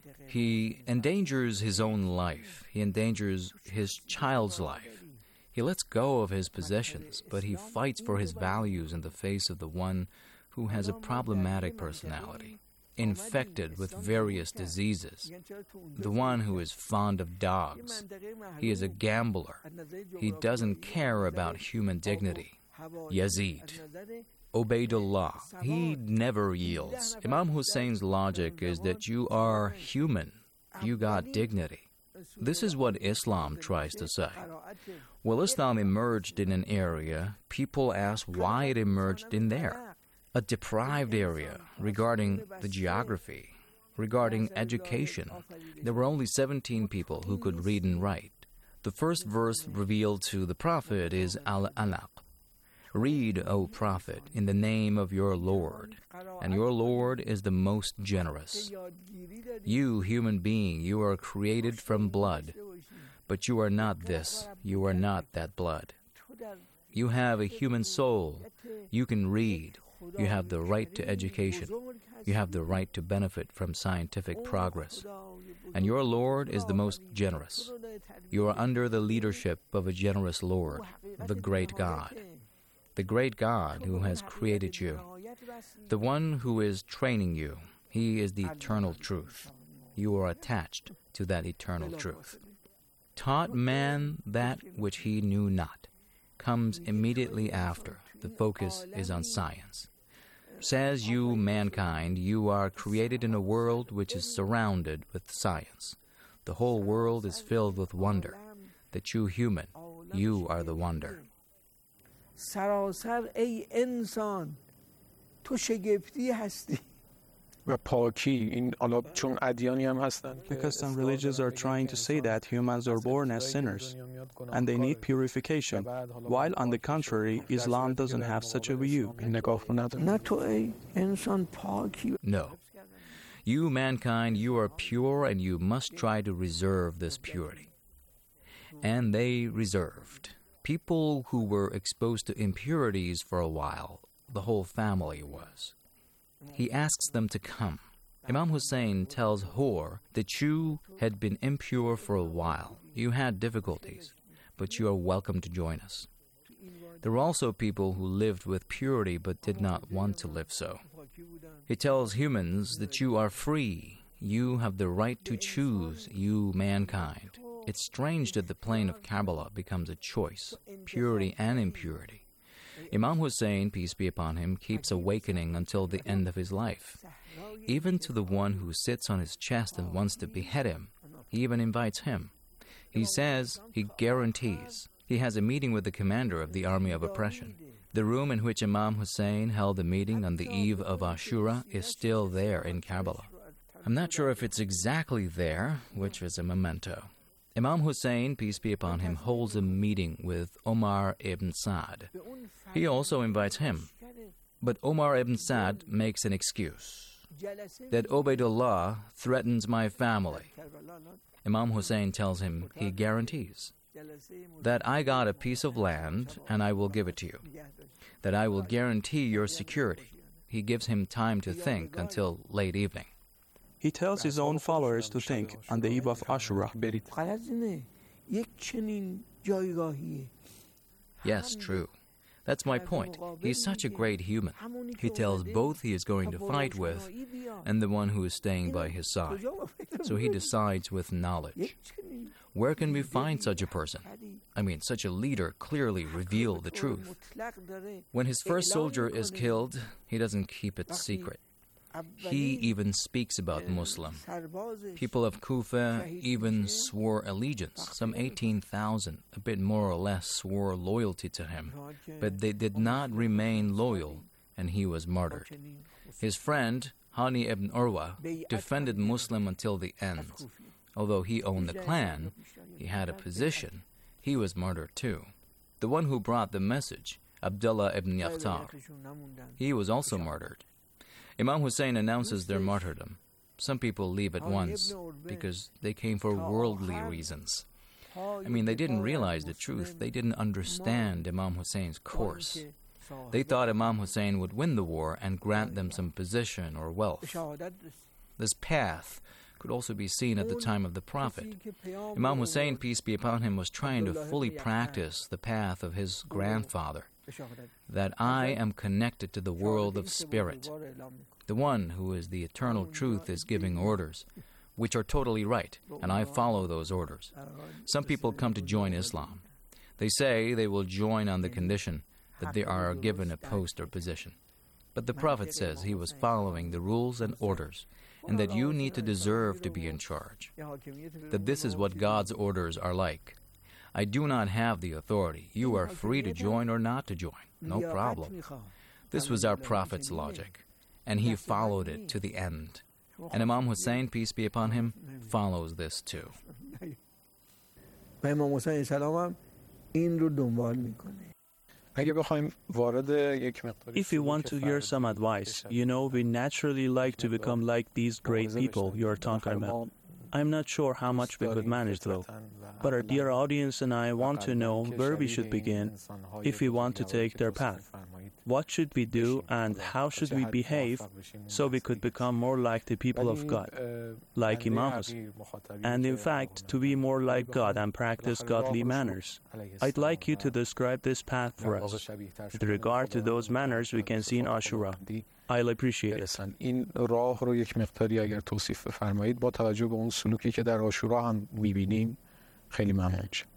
[SPEAKER 1] He endangers his own life. He endangers his child's life. He lets go of his possessions, but he fights for his values in the face of the one who has a problematic personality, infected with various diseases, the one who is fond of dogs. He is a gambler. He doesn't care about human dignity. Yazid. Ubaydullah. He never yields. Imam Hussein's logic is that you are human. You got dignity. This is what Islam tries to say. Well, Islam emerged in an area. People ask why it emerged in there. A deprived area regarding the geography, regarding education. There were only seventeen people who could read and write. The first verse revealed to the Prophet is Al-Alaq. Read, O Prophet, in the name of your Lord, and your Lord is the most generous. You, human being, you are created from blood, but you are not this, you are not that blood. You have a human soul, you can read, you have the right to education, you have the right to benefit from scientific progress, and your Lord is the most generous. You are under the leadership of a generous Lord, the great God. The great God who has created you, the one who is training you, he is the eternal truth. You are attached to that eternal truth. Taught man that which he knew not, comes immediately after. The focus is on science. Says you, mankind, you are created in a world which is surrounded with science. The whole world is filled with wonder. That you, human, you are the wonder.
[SPEAKER 13] سراسر ای انسان تو شگفتی هستی
[SPEAKER 11] Because some religions are trying to say that humans are born as sinners and they need purification, while on the contrary, Islam doesn't have such a view.
[SPEAKER 1] No. You, mankind, you are pure and you must try to reserve this purity. And they reserved. People who were exposed to impurities for a while, the whole family was. He asks them to come. Imam Hussein tells Hor that you had been impure for a while. You had difficulties, but you are welcome to join us. There were also people who lived with purity but did not want to live so. He tells humans that you are free. You have the right to choose, you mankind. It's strange that the plain of Karbala becomes a choice, purity and impurity. Imam Hussein, peace be upon him, keeps awakening until the end of his life. Even to the one who sits on his chest and wants to behead him, he even invites him. He says, he guarantees. He has a meeting with the commander of the army of oppression. The room in which Imam Hussein held the meeting on the eve of Ashura is still there in Karbala. I'm not sure if it's exactly there, which is a memento. Imam Hussein, peace be upon him, holds a meeting with Omar ibn Saad. He also invites him. But Omar ibn Saad makes an excuse, that Ubaydullah threatens my family. Imam Hussein tells him he guarantees that I got a piece of land and I will give it to you, that I will guarantee your security. He gives him time to think until late evening.
[SPEAKER 11] He tells his own followers to think on the eve of Ashura.
[SPEAKER 1] Yes, true. That's my point. He's such a great human. He tells both he is going to fight with and the one who is staying by his side. So he decides with knowledge. Where can we find such a person? I mean, such a leader clearly revealed the truth. When his first soldier is killed, he doesn't keep it secret. He even speaks about Muslim. People of Kufa even swore allegiance. Some eighteen thousand, a bit more or less, swore loyalty to him. But they did not remain loyal, and he was martyred. His friend, Hani ibn Urwa, defended Muslim until the end. Although he owned the clan, he had a position, he was martyred too. The one who brought the message, Abdullah ibn Yaftar, he was also martyred. Imam Hussein announces their martyrdom. Some people leave at once because they came for worldly reasons. I mean, they didn't realize the truth. They didn't understand Imam Hussein's course. They thought Imam Hussein would win the war and grant them some position or wealth. This path could also be seen at the time of the Prophet. Imam Hussein, peace be upon him, was trying to fully practice the path of his grandfather, that I am connected to the world of spirit. The one who is the eternal truth is giving orders, which are totally right, and I follow those orders. Some people come to join Islam. They say they will join on the condition that they are given a post or position. But the Prophet says he was following the rules and orders, and that you need to deserve to be in charge, that this is what God's orders are like. I do not have the authority. You are free to join or not to join. No problem. This was our Prophet's logic, and he followed it to the end. And Imam Hussein, peace be upon him, follows this too.
[SPEAKER 11] If you want to hear some advice, you know, we naturally like to become like these great people you're talking about. I'm not sure how much we could manage, though. But our dear audience and I want to know where we should begin if we want to take their path. What should we do and how should we behave so we could become more like the people of God, like Imam Hussein, and in fact to be more like God and practice godly manners? I'd like you to describe this path for us. With regard to those manners we can see in Ashura. I'll appreciate it.
[SPEAKER 12] این راه رو یک مقداری اگر توصیف بفرمایید با توجه به اون سلوکی که در عاشورا هم می‌بینیم خیلی ممنون می‌شم.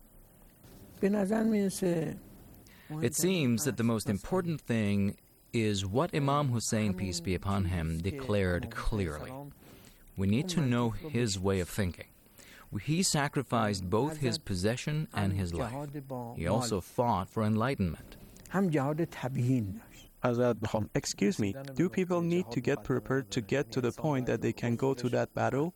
[SPEAKER 1] It seems that the most important thing is what Imam Hussein, peace be upon him, declared clearly. We need to know his way of thinking. He sacrificed both his possession and his life. He also fought for enlightenment.
[SPEAKER 11] Excuse me, do people need to get prepared to get to the point that they can go to that battle?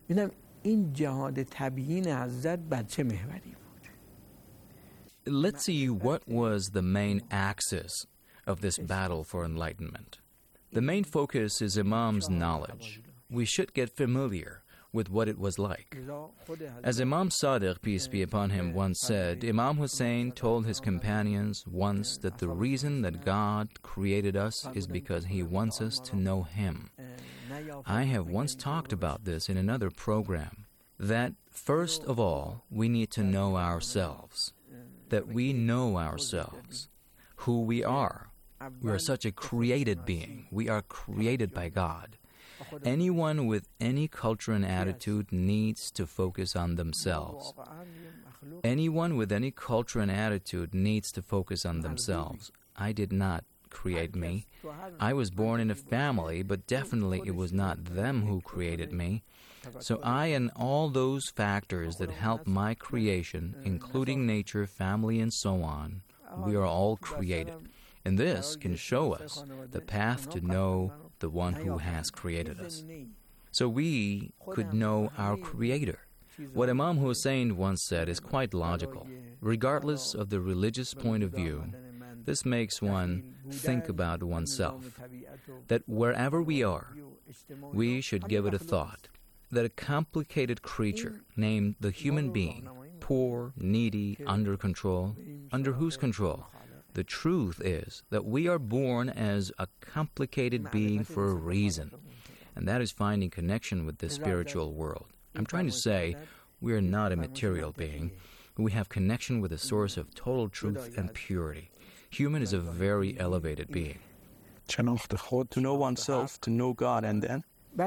[SPEAKER 1] Let's see what was the main axis of this battle for enlightenment. The main focus is Imam's knowledge. We should get familiar with what it was like. As Imam Sadiq, peace be upon him, once said, Imam Hussein told his companions once that the reason that God created us is because He wants us to know Him. I have once talked about this in another program, that first of all, we need to know ourselves, that we know ourselves, who we are. We are such a created being. We are created by God. Anyone with any culture and attitude needs to focus on themselves. Anyone with any culture and attitude needs to focus on themselves. I did not create me. I was born in a family, but definitely it was not them who created me. So I and all those factors that help my creation, including nature, family, and so on, we are all created. And this can show us the path to know the one who has created us. So we could know our Creator. What Imam Hussein once said is quite logical. Regardless of the religious point of view, this makes one think about oneself, that wherever we are, we should give it a thought, that a complicated creature named the human being, poor, needy, under control, under whose control? The truth is that we are born as a complicated being for a reason, and that is finding connection with the spiritual world. I'm trying to say we are not a material being. We have connection with a source of total truth and purity. Human is a very elevated being.
[SPEAKER 11] To know oneself, to know God, and then?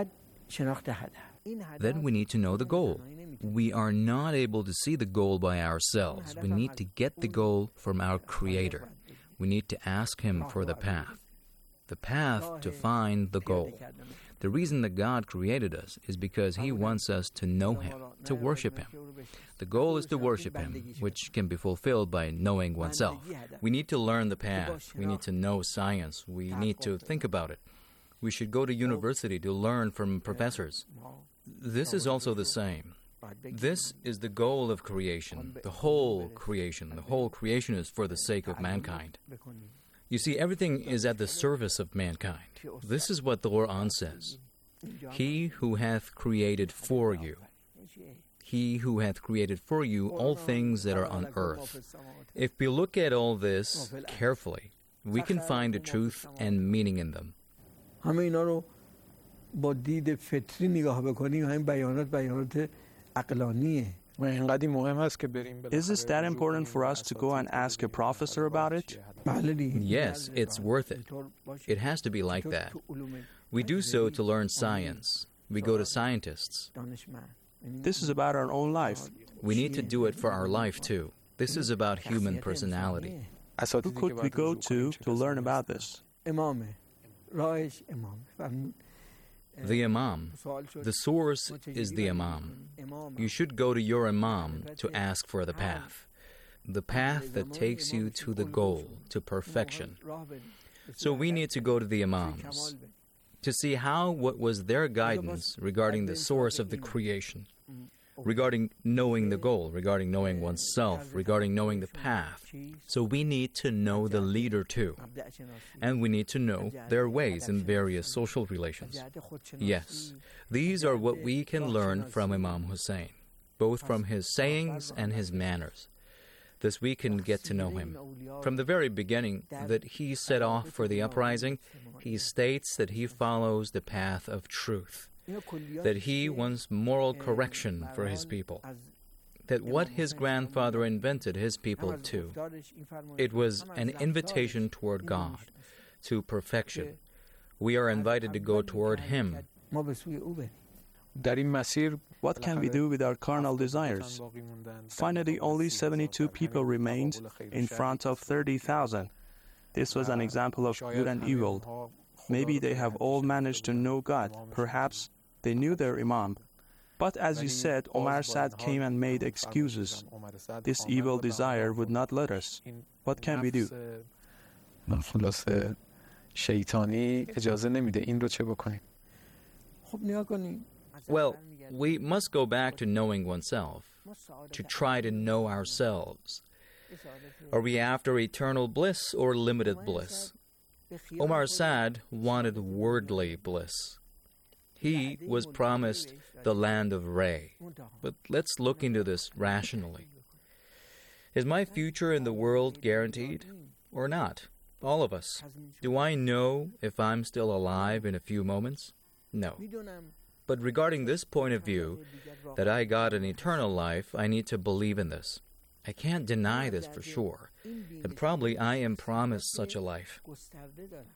[SPEAKER 1] Then we need to know the goal. We are not able to see the goal by ourselves. We need to get the goal from our Creator. We need to ask Him for the path. The path to find the goal. The reason that God created us is because He wants us to know Him, to worship Him. The goal is to worship Him, which can be fulfilled by knowing oneself. We need to learn the path. We need to know science. We need to think about it. We should go to university to learn from professors. This is also the same. This is the goal of creation, the whole creation. The whole creation is for the sake of mankind. You see, everything is at the service of mankind. This is what the Quran says. He who hath created for you. He who hath created for you all things that are on earth. If we look at all this carefully, we can find the truth and meaning in them.
[SPEAKER 11] Is this that important for us to go and ask a professor about it?
[SPEAKER 1] Yes, it's worth it. It has to be like that. We do so to learn science. We go to scientists.
[SPEAKER 11] This is about our own life.
[SPEAKER 1] We need to do it for our life too. This is about human personality.
[SPEAKER 11] Who could we go to to learn about this?
[SPEAKER 1] The Imam. The source is the Imam. You should go to your Imam to ask for the path. The path that takes you to the goal, to perfection. So we need to go to the Imams to see how what was their guidance regarding the source of the creation, regarding knowing the goal, regarding knowing oneself, regarding knowing the path. So we need to know the leader too. And we need to know their ways in various social relations. Yes, these are what we can learn from Imam Hussein, both from his sayings and his manners. Thus we can get to know him. From the very beginning that he set off for the uprising, he states that he follows the path of truth, that he wants moral correction for his people, that what his grandfather invented his people to. It was an invitation toward God, to perfection. We are invited to go toward Him.
[SPEAKER 11] What can we do with our carnal desires? Finally, only seventy-two people remained in front of thirty thousand. This was an example of good and evil. Maybe they have all managed to know God. Perhaps they knew their Imam. But as you said, Omar Sad came and made excuses. This evil desire would not let us. What can we do?
[SPEAKER 12] شیطانی اجازه نمیده این رو چه بکنیم.
[SPEAKER 1] Well, we must go back to knowing oneself, to try to know ourselves. Are we after eternal bliss or limited bliss? Omar Saad wanted worldly bliss. He was promised the land of Ray. But let's look into this rationally. Is my future in the world guaranteed or not? All of us. Do I know if I'm still alive in a few moments? No. But regarding this point of view, that I got an eternal life, I need to believe in this. I can't deny this for sure, and probably I am promised such a life.